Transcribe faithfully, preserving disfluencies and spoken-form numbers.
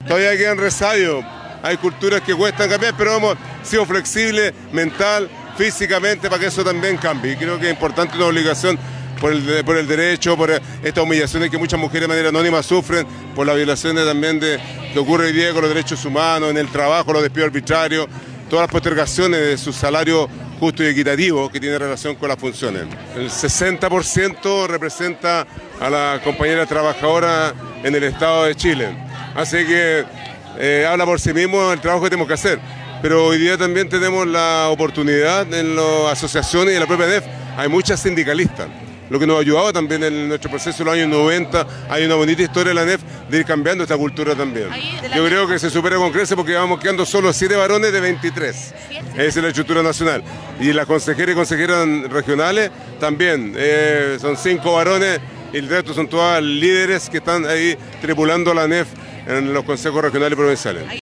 todavía quedan resabios. Hay culturas que cuestan cambiar, pero hemos sido flexibles, mental, físicamente, para que eso también cambie. Y creo que es importante, una obligación por el, por el derecho, por estas humillaciones que muchas mujeres de manera anónima sufren, por las violaciones también de, que ocurre hoy día con los derechos humanos, en el trabajo, los despidos arbitrarios, todas las postergaciones de su salario justo y equitativo que tiene relación con las funciones. El sesenta por ciento representa a las compañeras trabajadoras en el Estado de Chile. Así que eh, habla por sí mismo el trabajo que tenemos que hacer. Pero hoy día también tenemos la oportunidad en las asociaciones y en la propia A N E F. Hay muchas sindicalistas, lo que nos ha ayudado también en nuestro proceso de los años noventa. Hay una bonita historia de la A N E F de ir cambiando esta cultura también. Yo creo que se supera con creces porque vamos quedando solo siete varones de veintitrés. Esa es la estructura nacional. Y las consejeras y consejeras regionales también. Eh, son cinco varones y el resto son todas líderes que están ahí tripulando la A N E F en los consejos regionales y provinciales.